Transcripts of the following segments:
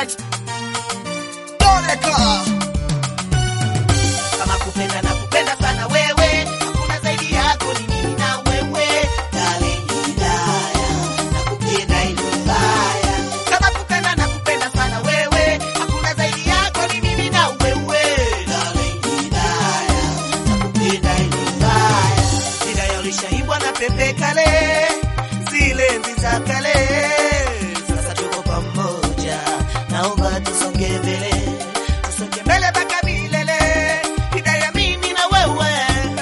Project. Doleka. Kama kupenda na kupenda sana wewe, hakuna zaidi yako ni mimi na wewe. Darling Hidaya, nakupenda ile mbaya. Kama kupenda na kupenda sana wewe, hakuna zaidi yako ni mimi na wewe. Darling Hidaya, nakupenda ile mbaya. Hidaya ulishaibwa na pepe kale, zile enzi za kale. Sasa tuko pamoja, naomba tusonge mbele. Tusonge mbele mpaka milele. Hidaya mimi na wewe.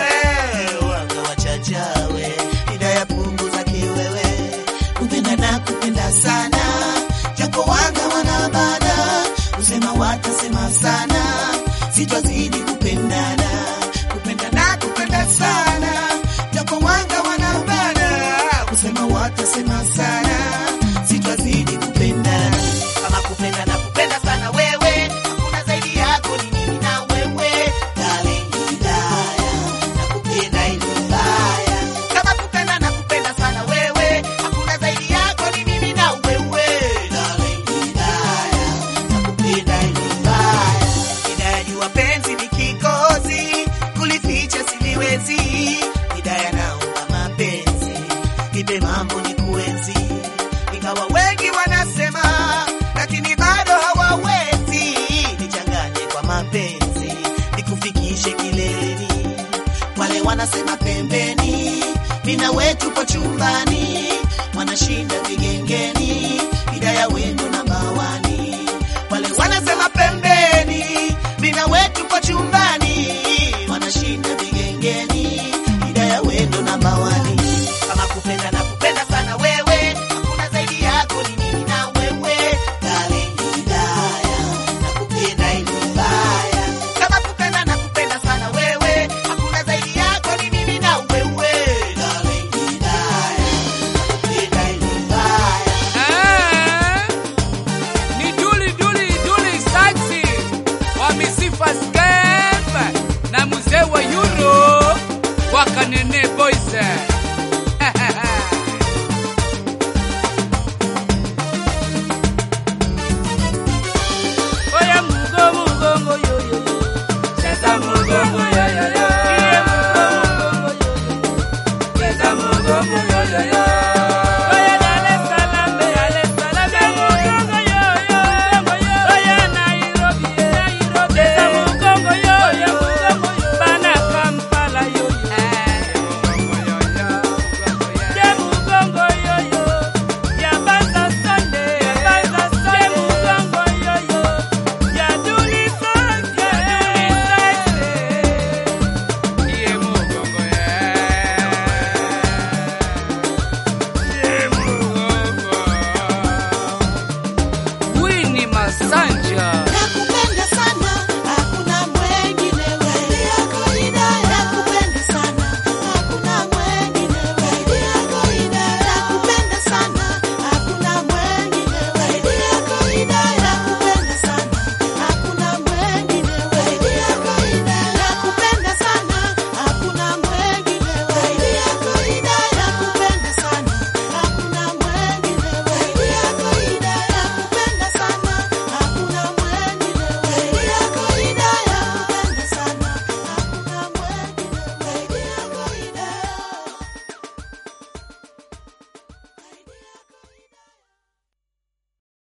Wanga wachachawe. Hidaya punguza kiwewe. Kupenda na kupenda sana. Japo wanga wanabana. Kusema watasema sana. Sitwazidi kupendana. Kupenda na kupenda sana. Japo wanga wanabana. Kusema watasema sana. Sitwazidi kupendana. Kama kupenda na kupenda sana wewe, hakuna zaidi yako ni mimi na wewe. Darling Hidaya, nakupenda ile mbaya. Kama kupenda na kupenda sana wewe, hakuna zaidi yako ni mimi na wewe. Darling Hidaya, nakupenda ile mbaya. Hidaya jua penzi ni kikozi, kulificha siliwezi. Hidaya naomba mapenzi, nipe mambo ni kuenzi. Ingawa wengi wanasema, lakini bado hawawezi. Nichanganye kwa mapenzi, nikufikishe kileleni. Wale wanasema pembeni, mina wetu po chumbani. Wanashinda vigengeni, Hidaya wendo namba 1. Wale wanasema pembeni, mina wetu po chumbani. Wanashinda vigengeni, Hidaya wendo namba 1. Kama kupenda na kupenda sana wewe, hakuna zaidi yako ni mimi na wewe. Darling Hidaya, nakupenda ile mbaya. Kama kupenda na kupenda sana wewe, hakuna zaidi yako ni mimi na wewe. Darling Hidaya, nakupenda ile mbaya. Ni Duli Saxi wa Misifa Scam na mzee wa Euro wakanene